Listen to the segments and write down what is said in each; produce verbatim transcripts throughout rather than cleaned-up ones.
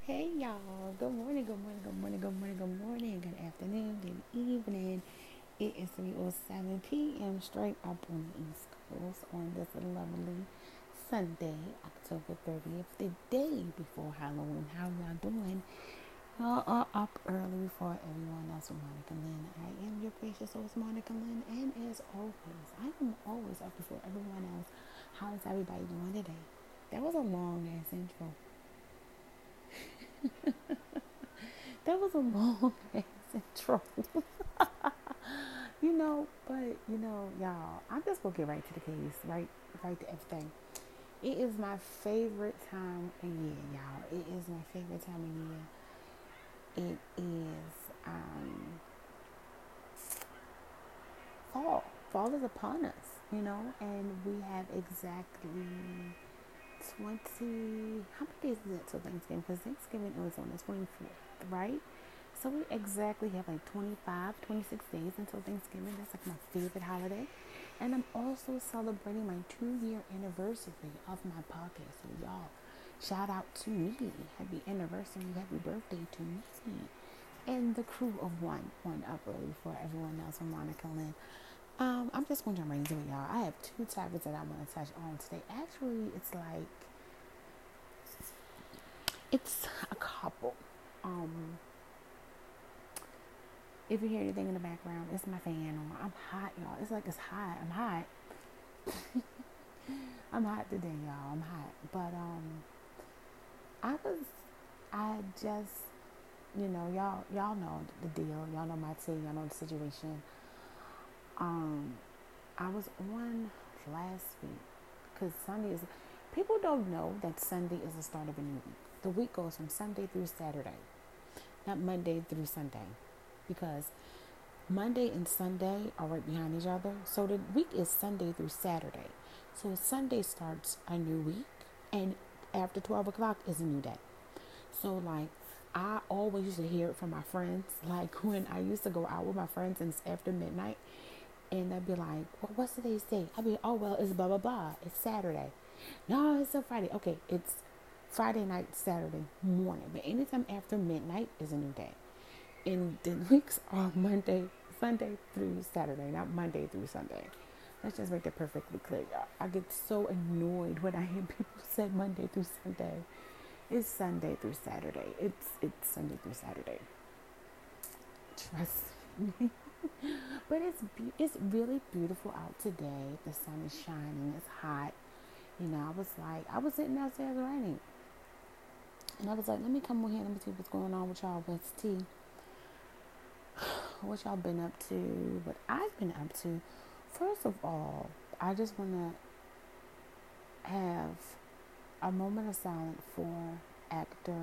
Hey y'all, good morning, good morning, good morning, good morning, good morning, good afternoon, good evening. It is three oh seven p.m. straight up on the East Coast on this lovely Sunday, October thirtieth, the day before Halloween. How y'all doing? Y'all are up early before everyone else with Monica Lynn. I am your gracious host, Monica Lynn, and as always, I am always up before everyone else. How is everybody doing today? That was a long ass intro. That was a long ass intro. you know, but you know, y'all, I'm just gonna get right to the case, right, right to everything. It is my favorite time of year, y'all. It is my favorite time of year. It is um, fall. Fall is upon us, you know, and we have exactly twenty. How many days is it till Thanksgiving? Because Thanksgiving is on the twenty-fourth, right? So we exactly have like twenty-five, twenty-six days until Thanksgiving. That's like my favorite holiday. And I'm also celebrating my two year anniversary of my podcast. So, y'all, shout out to me. Happy anniversary, happy birthday to me. And the crew of one, one up early for everyone else from Monica Lynn. Um, I'm just going to jump right into it, y'all. I have two topics that I want to touch on today. Actually, it's like, it's a couple. Um, If you hear anything in the background, it's my fan on. I'm hot, y'all. It's like it's hot. I'm hot. I'm hot today, y'all. I'm hot. But um I was I just you know, y'all y'all know the deal. Y'all know my tea, y'all know the situation. Um I was on last week because Sunday is people don't know that Sunday is the start of a new week. The week goes from Sunday through Saturday, not Monday through Sunday. Because Monday and Sunday are right behind each other. So the week is Sunday through Saturday. So Sunday starts a new week, and after twelve o'clock is a new day. So, like, I always used to hear it from my friends. Like, when I used to go out with my friends and it's after midnight, and they'd be like, well, what's today's date? I'd be, oh, well, it's blah, blah, blah. It's Saturday. No, it's a Friday. Okay, it's Friday night, Saturday morning. But anytime after midnight is a new day. And the weeks are Monday, Sunday through Saturday, not Monday through Sunday. Let's just make that perfectly clear, y'all. I get so annoyed when I hear people say Monday through Sunday. It's Sunday through Saturday. It's it's Sunday through Saturday. Trust me. But it's be- it's really beautiful out today. The sun is shining. It's hot. You know, I was like, I was sitting outside raining, and I was like, let me come on here. Let me see what's going on with y'all. What's tea? What y'all been up to? What I've been up to. First of all, I just want to have a moment of silence for actor,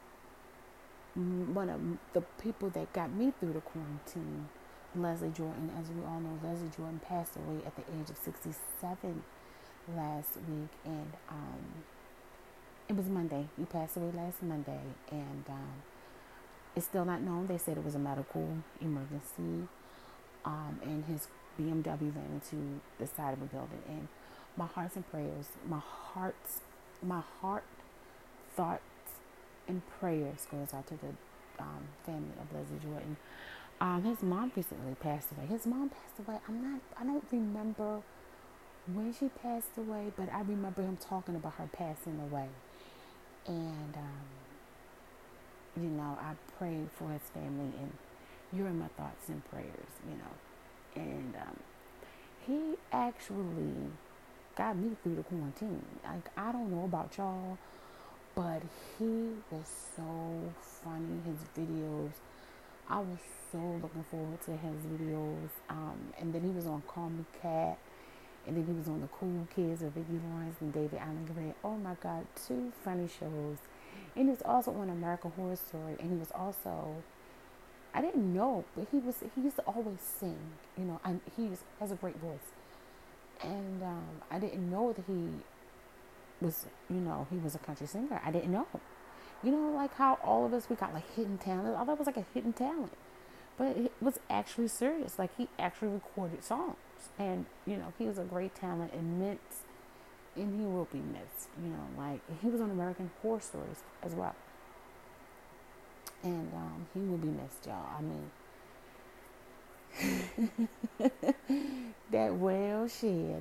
one of the people that got me through the quarantine, Leslie Jordan. As we all know, Leslie Jordan passed away at the age of sixty-seven last week, and um, it was Monday. He passed away last Monday, and um, it's still not known. They said it was a medical emergency, um, and his B M W ran into the side of a building. And my hearts and prayers, my hearts, my heart, thoughts, and prayers goes out to the um, family of Leslie Jordan. Um, his mom recently passed away. His mom passed away. I'm not. I don't remember when she passed away, but I remember him talking about her passing away. And um, you know, I prayed for his family, and you're in my thoughts and prayers. You know, and um, he actually got me through the quarantine. Like, I don't know about y'all, but he was so funny. His videos, I was so looking forward to his videos. Um, and then he was on Call Me Cat, and then he was on The Cool Kids with Vicki Lawrence and David Allen Greer. Oh my God, two funny shows. And he was also on American Horror Story, and he was also, I didn't know, but he was he used to always sing. You know, and he has a great voice. And um, I didn't know that he was, you know, he was a country singer. I didn't know. You know, like how all of us, we got like hidden talent. I thought it was like a hidden talent. But it was actually serious. Like, he actually recorded songs. And, you know, he was a great talent and missed, and he will be missed. You know, like, he was on American Horror Stories as well. And um, he will be missed, y'all. I mean, that well shed.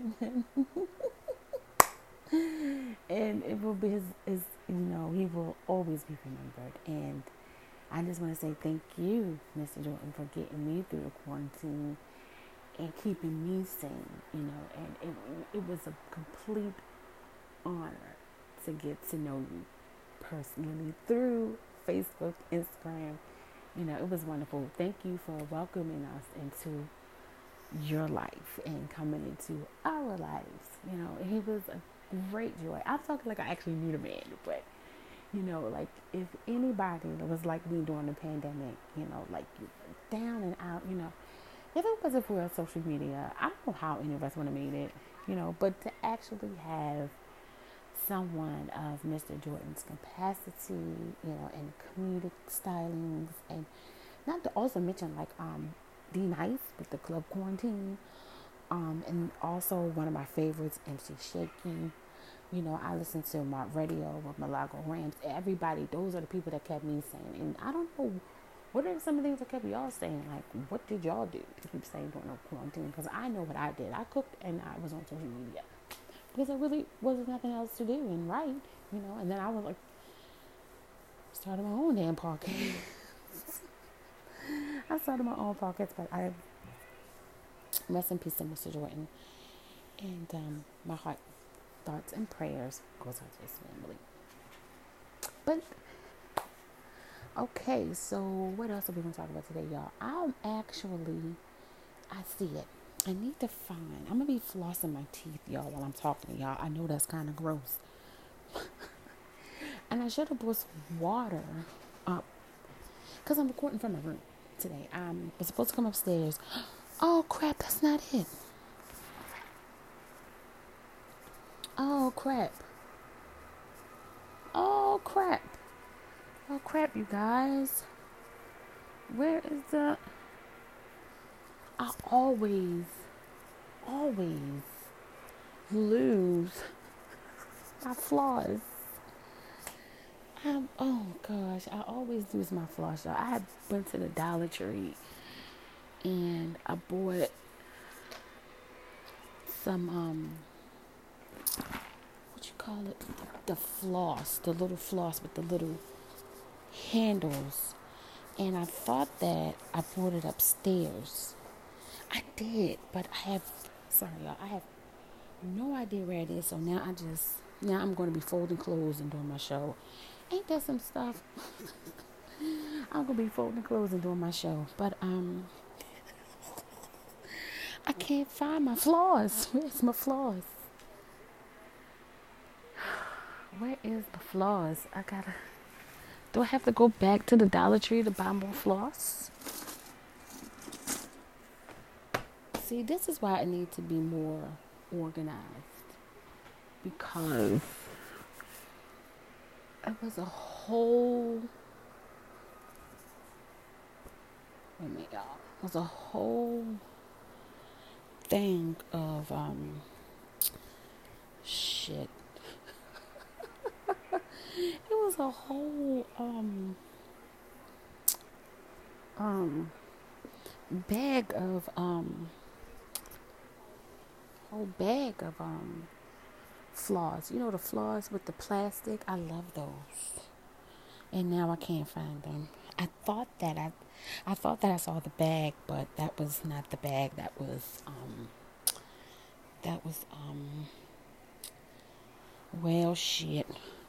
And it will be his, his, you know, he will always be remembered. And I just want to say thank you, Mister Jordan, for getting me through the quarantine and keeping me sane, you know. And it, it was a complete honor to get to know you personally through Facebook, Instagram. You know, it was wonderful. Thank you for welcoming us into your life and coming into our lives. You know, he was a great joy. I'm talking like I actually knew the man, but you know, like if anybody that was like me during the pandemic, you know, like down and out, you know, if it wasn't for social media, I don't know how any of us would have made it, you know, but to actually have someone of Mister Jordan's capacity, you know, and comedic stylings, and not to also mention like um D Nice with the Club Quarantine, um, and also one of my favorites, M C Shaky. You know, I listen to my radio with Malago Rams. Everybody, those are the people that kept me sane. And I don't know, what are some of the things that kept y'all sane? Like, what did y'all do to keep sane during the quarantine? Because I know what I did. I cooked and I was on social media. Because there really wasn't nothing else to do and write, you know. And then I was like, started my own damn podcast. I started my own podcast, but I rest in peace to Mister Jordan. And um, my heart, thoughts, and prayers goes out to his family. But okay, so what else are we gonna talk about today, y'all? I'm actually, I see it. I need to find. I'm gonna be flossing my teeth, y'all, while I'm talking to y'all. I know that's kind of gross, and I should have brought some water up because I'm recording from my room today. I um, was supposed to come upstairs. Oh crap, that's not it. Oh crap. Oh crap. Oh crap, you guys. Where is the... I always, always lose my floss. I'm, oh gosh, I always lose my floss, y'all. I had went to the Dollar Tree and I bought some, um, what you call it? The floss, the little floss with the little handles. And I thought that I brought it upstairs. I did, but I have, sorry y'all, I have no idea where it is. So now I just, now I'm going to be folding clothes and doing my show. Ain't that some stuff? I'm going to be folding clothes and doing my show. But, um, I can't find my floss. Where's my floss? Where is the floss? I gotta, do I have to go back to the Dollar Tree to buy more floss? See, this is why I need to be more organized. Because it was a whole, wait a minute, y'all. It was a whole thing of, um, shit. It was a whole, um, um, bag of, um, whole bag of, um, floss. You know the floss with the plastic? I love those. And now I can't find them. I thought that I, I thought that I saw the bag, but that was not the bag. That was, um, that was, um, well, shit.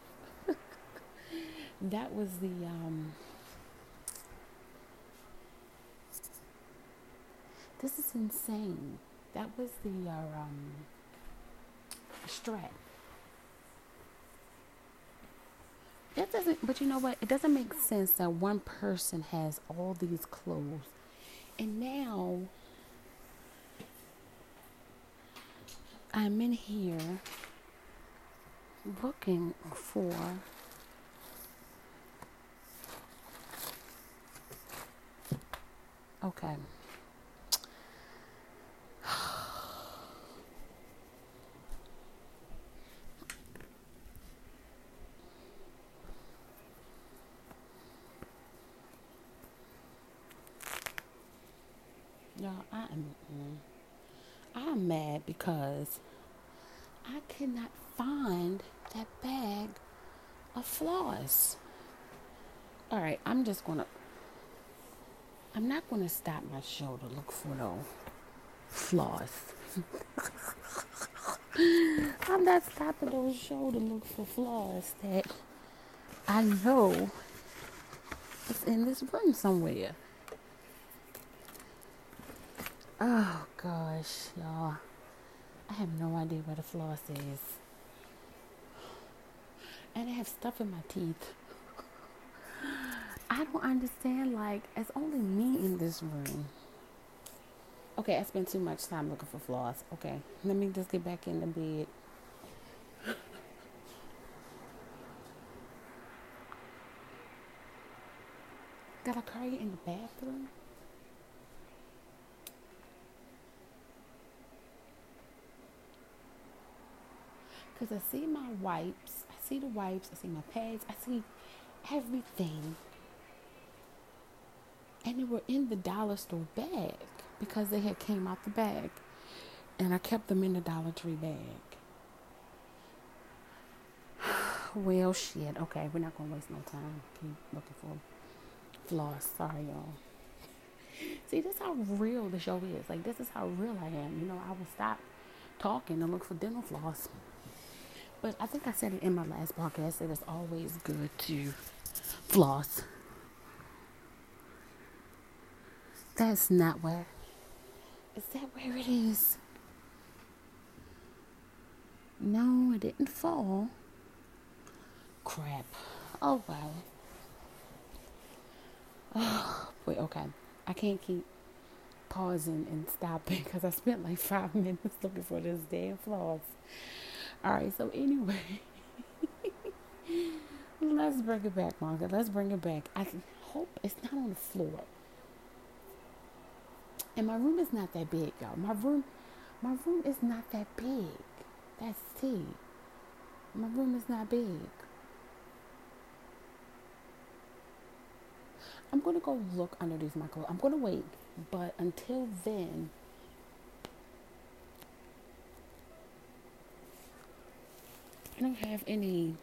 That was the, um, this is insane. That was the, uh, um, strap. That doesn't, but you know what? It doesn't make sense that one person has all these clothes. And now I'm in here looking for okay. No, I am. Mm, I am mad because I cannot find that bag of floss. All right, I'm just gonna. I'm not gonna stop my show to look for no floss. I'm not stopping the show to look for floss that I know is in this room somewhere. Oh gosh, y'all. I have no idea where the floss is. And I have stuff in my teeth. I don't understand, like, it's only me in this room. Okay, I spent too much time looking for floss. Okay, let me just get back in the bed. Gotta carry it in the bathroom? Because I see my wipes. I see the wipes. I see my pads. I see everything. And they were in the dollar store bag because they had came out the bag. And I kept them in the Dollar Tree bag. Well, shit. Okay, we're not going to waste no time. Keep looking for floss. Sorry, y'all. See, this is how real the show is. Like, this is how real I am. You know, I will stop talking and look for dental floss. But I think I said it in my last podcast that it's always good to floss. That's not where. Is that where it is? No, it didn't fall. Crap. Oh, well. Oh, wait, okay. I can't keep pausing and stopping because I spent like five minutes looking for this damn floss. Alright, so anyway. Let's bring it back, Monica. Let's bring it back. I hope it's not on the floor. And my room is not that big, y'all. My room, my room is not that big. That's T. My room is not big. I'm going to go look underneath my clothes. I'm going to wait. But until then, I don't have any.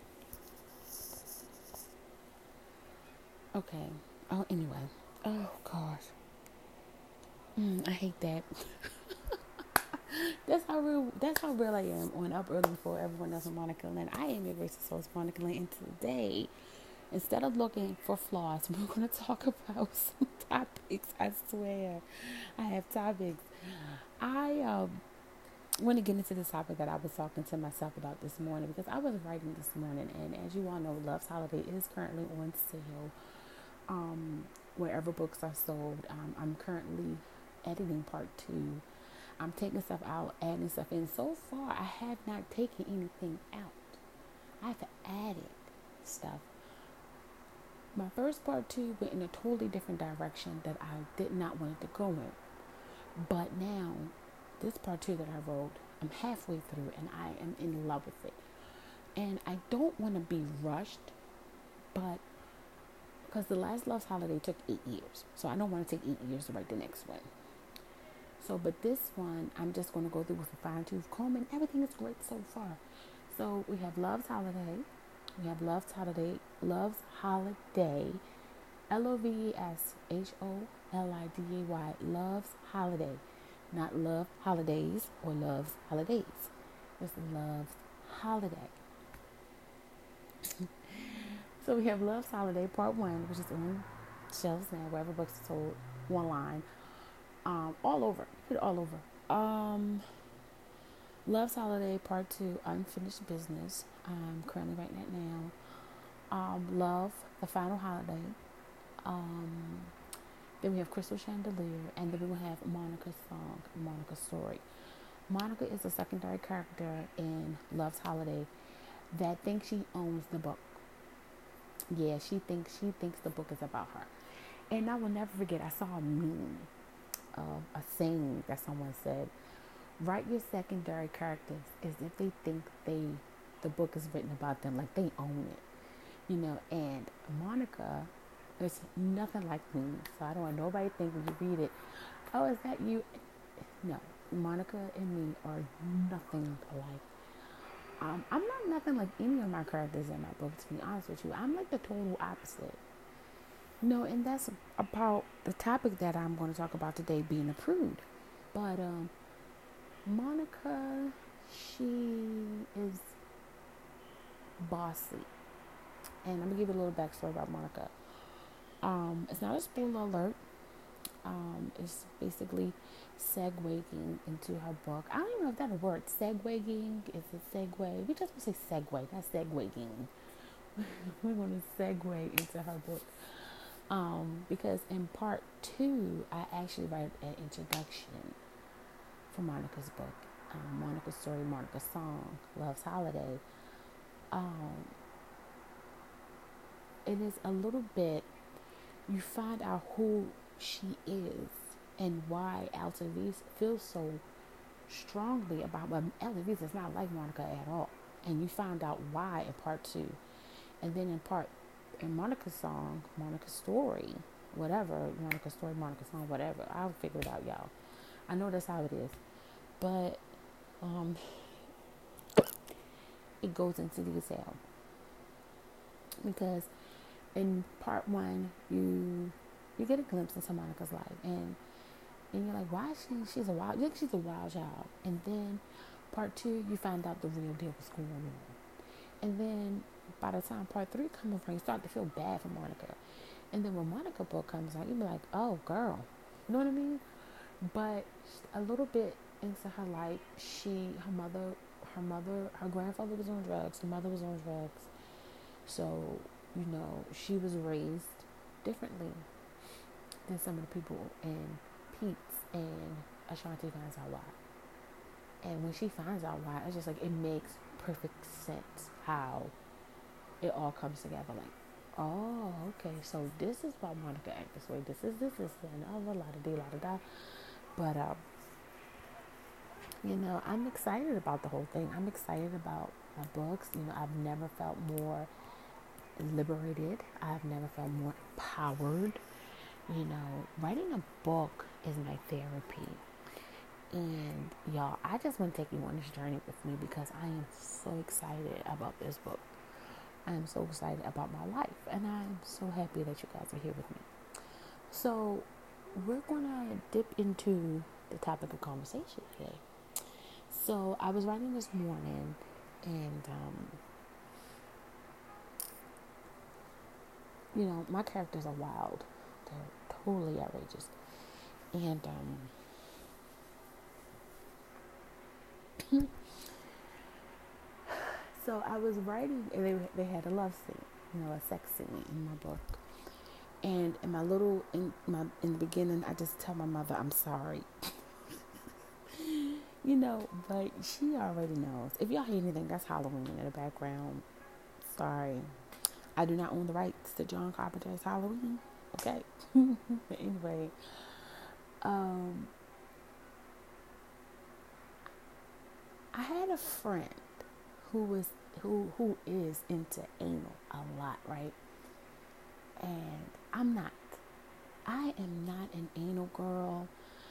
Okay. Oh, anyway. Oh, gosh. Mm, I hate that. That's how real. That's how real I am on Up Early for everyone else with Monica Lynn. I am your gracious host, Monica Lynn, and today, instead of looking for floss, we're going to talk about some topics. I swear, I have topics. I um want to get into the topic that I was talking to myself about this morning because I was writing this morning, and as you all know, Love's Holiday is currently on sale. Um, wherever books are sold, um, I'm currently editing part two. I'm taking stuff out, adding stuff in. So far, I have not taken anything out. I've added stuff. My first part two went in a totally different direction that I did not want it to go in. But now, this part two that I wrote, I'm halfway through and I am in love with it. And I don't want to be rushed, but because the last Love's Holiday took eight years. So I don't want to take eight years to write the next one. So, but this one, I'm just going to go through with a fine tooth comb, and everything is great so far. So we have Love's Holiday. We have Love's Holiday. Love's Holiday. L O V E S H O L I D A Y. Love's Holiday. Not Love Holidays or Love's Holidays. It's Love's Holiday. So we have Love's Holiday Part one, which is on shelves now, wherever books are sold, online. Um, all over. Put it all over. Um, Love's Holiday Part two, Unfinished Business. I'm currently writing that now. Um, Love, The Final Holiday. Um, then we have Crystal Chandelier, and then we will have Monica's song, Monica's story. Monica is a secondary character in Love's Holiday that thinks she owns the book. Yeah, she thinks she thinks the book is about her. And I will never forget, I saw a meme of a saying that someone said, write your secondary characters as if they think they the book is written about them, like they own it. You know, and Monica, there's nothing like me. So I don't want nobody to think when you read it, Oh, is that you? No, Monica and me are nothing alike. Um, I'm not nothing like any of my characters in my book, to be honest with you. I'm like the total opposite. No, and that's about the topic that I'm going to talk about today, being a prude. But um, Monica, she is bossy. And I'm going to give you a little backstory about Monica. Um, it's not a spoiler alert. Um, it's basically segueing into her book. I don't even know if that's a word. Segueing is a segue. We just want to say segue, not segueing. We're going to segue into her book. Um, because in part two, I actually write an introduction for Monica's book. Um, Monica's story, Monica's song, Love's Holiday. Um, it is a little bit, you find out who she is and why Altavis feels so strongly about, well, Altavis is not like Monica at all. And you find out why in part two. And then in part, in Monica's song, Monica's story, whatever, Monica's story, Monica's song, whatever, I'll figure it out, y'all. I know that's how it is. But um, it goes into detail. Because in part one, you you get a glimpse into Monica's life, and and you're like, why is she? She's a wild. You think she's a wild child, and then part two, you find out the real deal was going on, and then by the time part three comes around, you start to feel bad for Monica, and then when Monica book comes out, you be like, oh girl, you know what I mean? But a little bit into her life, she, her mother, her mother, her grandfather was on drugs, her mother was on drugs, so you know she was raised differently than some of the people in Pete's, and Ashanti finds out why. And when she finds out why, it's just like, it makes perfect sense how it all comes together. Like, oh, okay, so this is why Monica act this way. This is this, this, and oh, la da dee, la da da. But um, you know, I'm excited about the whole thing. I'm excited about my books. You know, I've never felt more liberated. I've never felt more empowered. You know, writing a book is my therapy. And y'all, I just want to take you on this journey with me because I am so excited about this book. I am so excited about my life, and I'm so happy that you guys are here with me. So we're gonna dip into the topic of conversation today. So I was writing this morning, and um, you know, my characters are wild. They're totally outrageous. And um, so I was writing, and they they had a love scene, you know, a sex scene in my book. And in my little, in my in the beginning, I just tell my mother I'm sorry, you know. But she already knows. If y'all hear anything, that's Halloween in the background. Sorry, I do not own the rights to John Carpenter's Halloween. Okay. But anyway, um, I had a friend who was who who is into anal a lot, right? And I'm not. I am not an anal girl.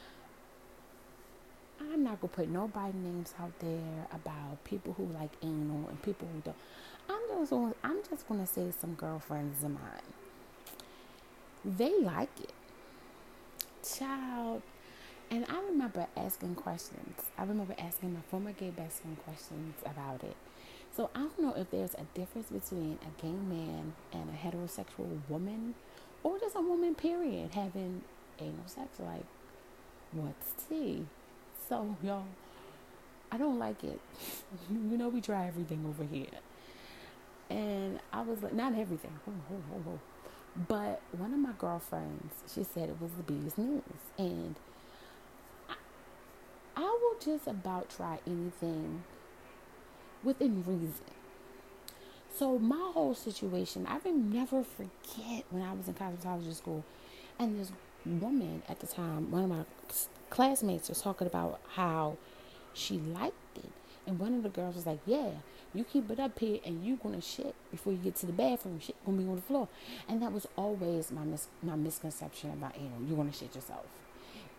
I'm not gonna put nobody names out there about people who like anal and people who don't. I'm just gonna, I'm just gonna say some girlfriends of mine. They like it, child. And I remember asking questions. I remember asking my former gay best friend questions about it. So I don't know if there's a difference between a gay man and a heterosexual woman, or just a woman, period, having anal sex. Like, what's tea? So, y'all, I don't like it. You know, we try everything over here. And I was like, not everything. Oh, oh, oh, oh. But one of my girlfriends, she said it was the bee's knees. And I, I will just about try anything within reason. So my whole situation, I will never forget when I was in cosmetology school, and this woman at the time, one of my classmates, was talking about how she liked it. And one of the girls was like, yeah, you keep it up here and you gonna shit before you get to the bathroom. Shit gonna be on the floor. And that was always my mis- my misconception about anal. You're gonna shit yourself.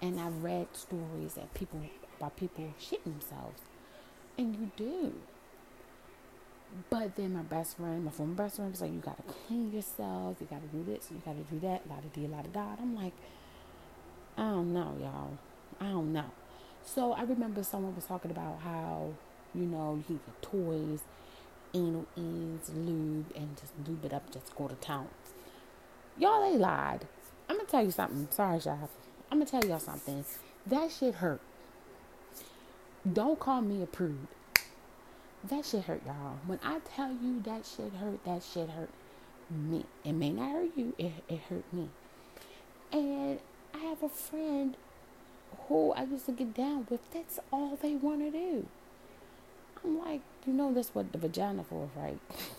And I read stories that people about people shitting themselves. And you do. But then my best friend, my former best friend was like, you gotta clean yourself, you gotta do this, you gotta do that, la da dee, la da da. I'm like, I don't know, y'all. I don't know. So I remember someone was talking about how, you know, you can get toys, anal ease, lube, and just lube it up, just go to town. Y'all, they lied. I'm gonna tell you something. Sorry, y'all. I'm gonna tell y'all something. That shit hurt. Don't call me a prude. That shit hurt, y'all. When I tell you that shit hurt, that shit hurt me. It may not hurt you. It, it hurt me. And I have a friend who I used to get down with. That's all they want to do. I'm like, you know that's what the vagina for, right?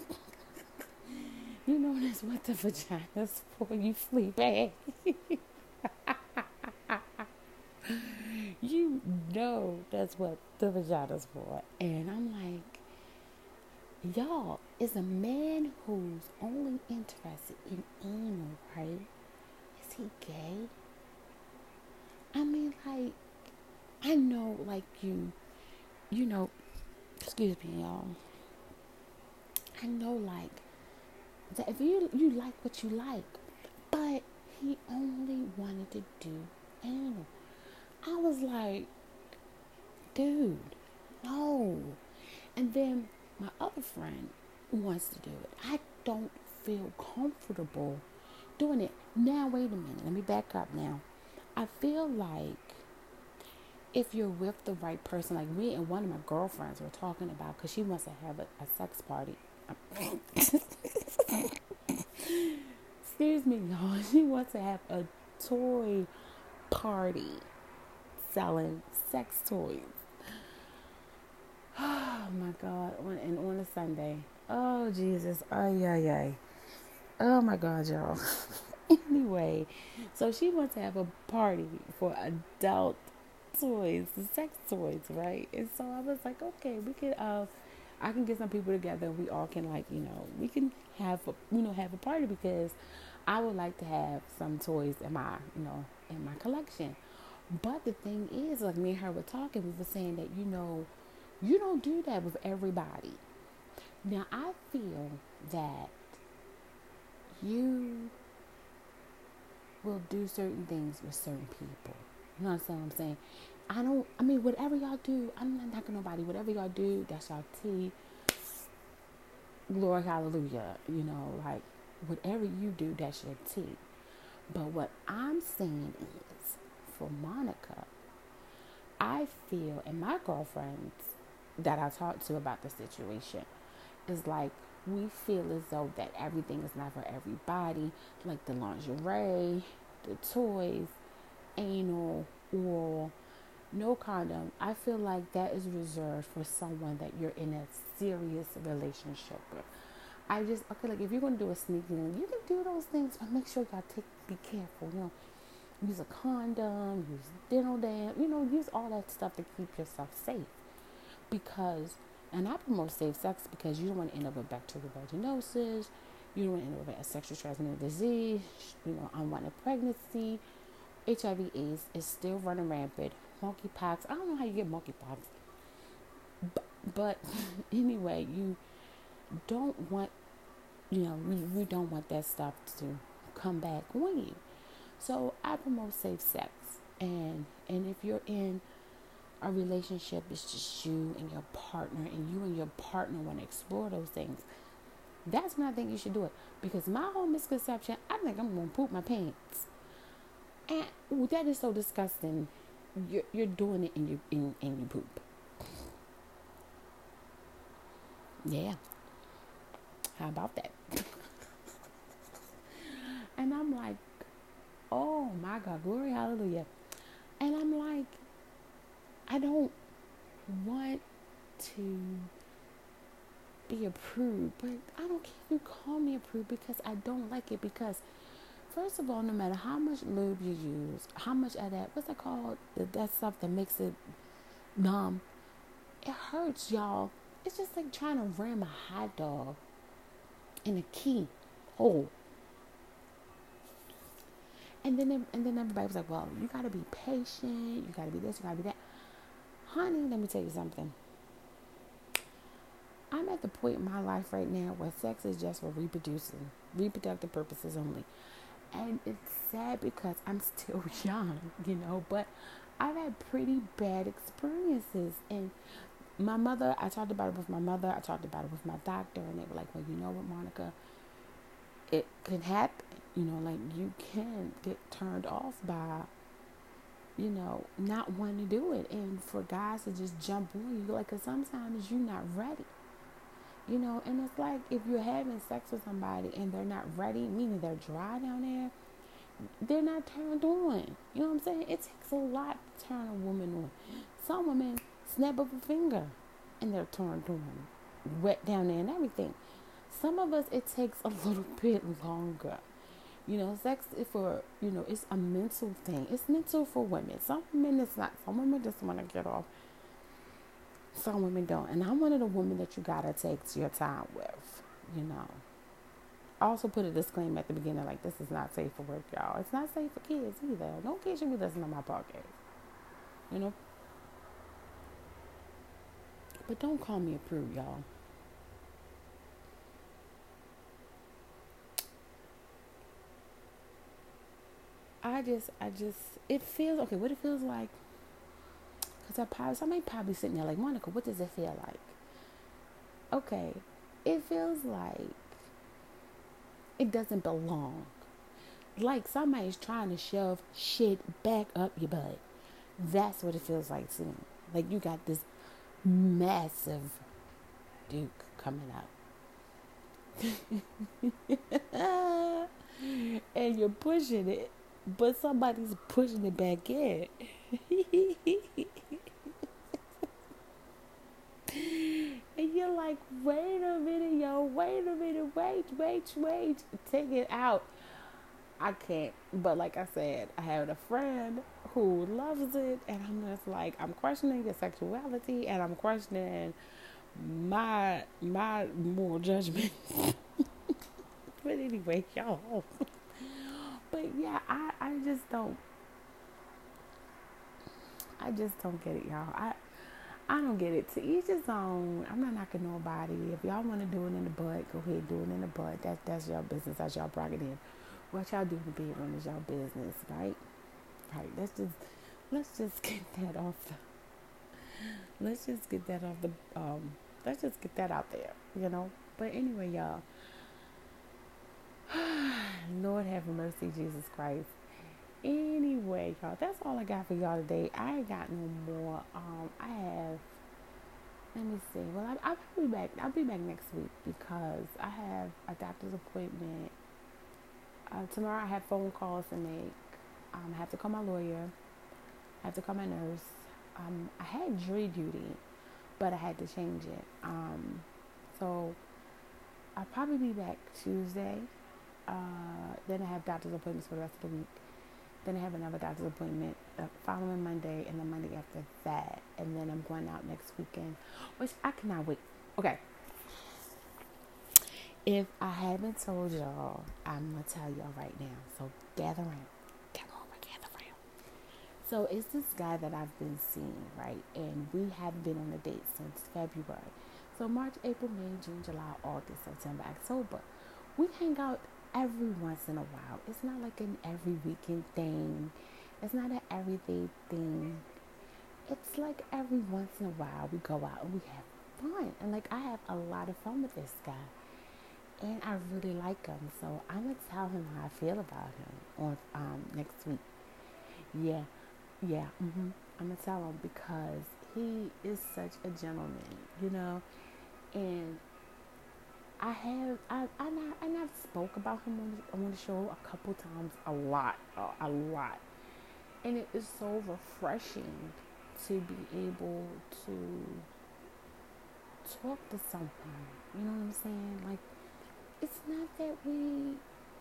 You know that's what the vagina's for, you sleep ass. You know that's what the vagina's for. And I'm like, y'all, is a man who's only interested in anal, right? Is he gay? I mean, like, I know, like, you, you know, excuse me, y'all. I know, like, that if you, you like what you like, but he only wanted to do anal. I was like, dude, no. And then my other friend wants to do it. I don't feel comfortable doing it. Now, wait a minute. Let me back up now. I feel like if you're with the right person, like me and one of my girlfriends were talking about, because she wants to have a, a sex party. Excuse me, y'all. She wants to have a toy party selling sex toys. Oh my God. On, and on a Sunday. Oh, Jesus. Ay, ay, ay. Oh my God, y'all. Anyway, so she wants to have a party for adult toys, sex toys, right? And so I was like, okay, we could, uh, I can get some people together. We all can, like, you know, we can have, a, you know, have a party, because I would like to have some toys in my, you know, in my collection. But the thing is, like, me and her were talking, we were saying that, you know, you don't do that with everybody. Now, I feel that you will do certain things with certain people. You understand what I'm saying? I don't, I mean, whatever y'all do, I'm not knocking nobody. Whatever y'all do, that's y'all tea. Glory, hallelujah. You know, like, whatever you do, that's your tea. But what I'm saying is, for Monica, I feel, and my girlfriends that I talked to about the situation, is like, we feel as though that everything is not for everybody, like the lingerie, the toys, anal, oral, no condom. I feel like that is reserved for someone that you're in a serious relationship with. I just, okay, like, if you're going to do a sneaky link, you can do those things, but make sure y'all take, be careful, you know, use a condom, use dental dam, you know, use all that stuff to keep yourself safe. Because, and I promote safe sex because you don't want to end up with bacterial vaginosis, you don't want to end up with a sexually transmitted disease, you know, unwanted pregnancy, H I V AIDS is still running rampant, monkeypox. I don't know how you get monkeypox, but, but anyway, you don't want, you know, we, we don't want that stuff to come back on you. So I promote safe sex, and and if you're in a relationship, it's just you and your partner, and you and your partner want to explore those things, that's when I think you should do it. Because my whole misconception, I think I'm gonna poop my pants, and ooh, that is so disgusting. You're you're doing it and you and, and you poop. Yeah. How about that? And I'm like, oh my God, glory, hallelujah. And I'm like, I don't want to be a prude, but I don't care if you call me a prude, because I don't like it. Because first of all, no matter how much lube you use, how much of that, what's that called? That, that stuff that makes it numb, it hurts, y'all. It's just like trying to ram a hot dog in a key hole. And And then and then everybody was like, well, you gotta be patient, you gotta be this, you gotta be that. Honey, let me tell you something. I'm at the point in my life right now where sex is just for reproducing, reproductive purposes only. And it's sad because I'm still young, you know, but I've had pretty bad experiences. And my mother, I talked about it with my mother, I talked about it with my doctor, and they were like, well, you know what, Monica, it can happen. You know, like you can get turned off by, you know, not wanting to do it. And for guys to just jump on you, like, cause sometimes you're not ready. You know, and it's like if you're having sex with somebody and they're not ready, meaning they're dry down there, they're not turned on. You know what I'm saying? It takes a lot to turn a woman on. Some women snap up a finger and they're turned on, wet down there and everything. Some of us, it takes a little bit longer. You know, sex is for, you know, it's a mental thing. It's mental for women. Some women, it's not. Some women just want to get off. Some women don't. And I'm one of the women that you got to take your time with, you know. I also put a disclaimer at the beginning, like, this is not safe for work, y'all. It's not safe for kids either. No kids should be listening to my podcast, you know. But don't call me a prude, y'all. I just, I just, it feels, okay, what it feels like, because I probably, somebody probably sitting there like, Monica, what does it feel like? Okay, it feels like it doesn't belong. Like somebody's trying to shove shit back up your butt. That's what it feels like to me. Like you got this massive Duke coming up. And you're pushing it, but somebody's pushing it back in. And you're like, wait a minute, yo, wait a minute, wait, wait, wait, take it out. I can't. But like I said, I have a friend who loves it, and I'm just like, I'm questioning your sexuality, and I'm questioning my my moral judgment. But anyway, y'all. But yeah, I, I just don't I just don't get it, y'all. I I don't get it. To each his own. I'm not knocking nobody. If y'all want to do it in the butt, go ahead, do it in the butt. That's that's your business. That's y'all prerogative. What y'all do in the bedroom is y'all business, right? Right. Let's just let's just get that off the let's just get that off the um let's just get that out there, you know. But anyway, y'all. Lord have mercy, Jesus Christ. Anyway, y'all, that's all I got for y'all today. I ain't got no more. Um, I have. Let me see. Well, I, I'll be back. I'll be back next week because I have a doctor's appointment. Uh, tomorrow I have phone calls to make. Um, I have to call my lawyer. I have to call my nurse. Um, I had jury duty, but I had to change it. Um, so I'll probably be back Tuesday. Uh, then I have doctor's appointments for the rest of the week. Then I have another doctor's appointment the following Monday and the Monday after that. And then I'm going out next weekend, which I cannot wait. Okay. If I haven't told y'all, I'm going to tell y'all right now. So gather around. Come over, gather around. So it's this guy that I've been seeing, right? And we have been on a date since February. So March, April, May, June, July, August, September, October. We hang out every once in a while. It's not like an every weekend thing. It's not an everyday thing. It's like every once in a while we go out and we have fun. And like I have a lot of fun with this guy. And I really like him. So I'm going to tell him how I feel about him on um, next week. Yeah. Yeah. Mm-hmm. I'm going to tell him because he is such a gentleman, you know. And I have, I, I, not, I not spoke about him on the, on the show a couple times, a lot, a, a lot. And it is so refreshing to be able to talk to someone, you know what I'm saying? Like, it's not that we,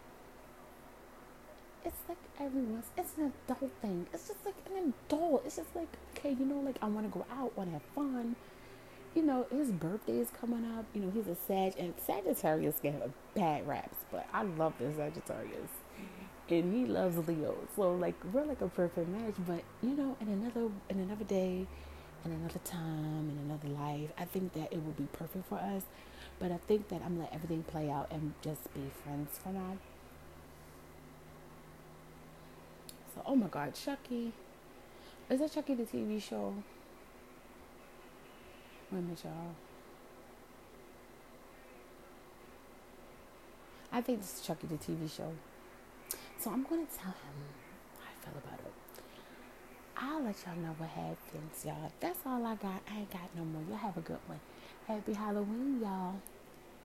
it's like everyone's, it's an adult thing. It's just like an adult. It's just like, okay, you know, like I want to go out, want to have fun. You know, his birthday is coming up. You know, he's a Sag, and Sagittarius get bad raps, but I love this Sagittarius. and he loves Leo. So like we're like a perfect match. But you know, in another in another day, in another time, in another life, I think that it would be perfect for us. But I think that I'm gonna let everything play out and just be friends for now. So oh my God, Chucky. Is that Chucky the T V show? Wait a minute, y'all. I think this is Chucky the T V show. So I'm gonna tell him how I feel about it. I'll let y'all know what happens, y'all. That's all I got. I ain't got no more. Y'all have a good one. Happy Halloween, y'all.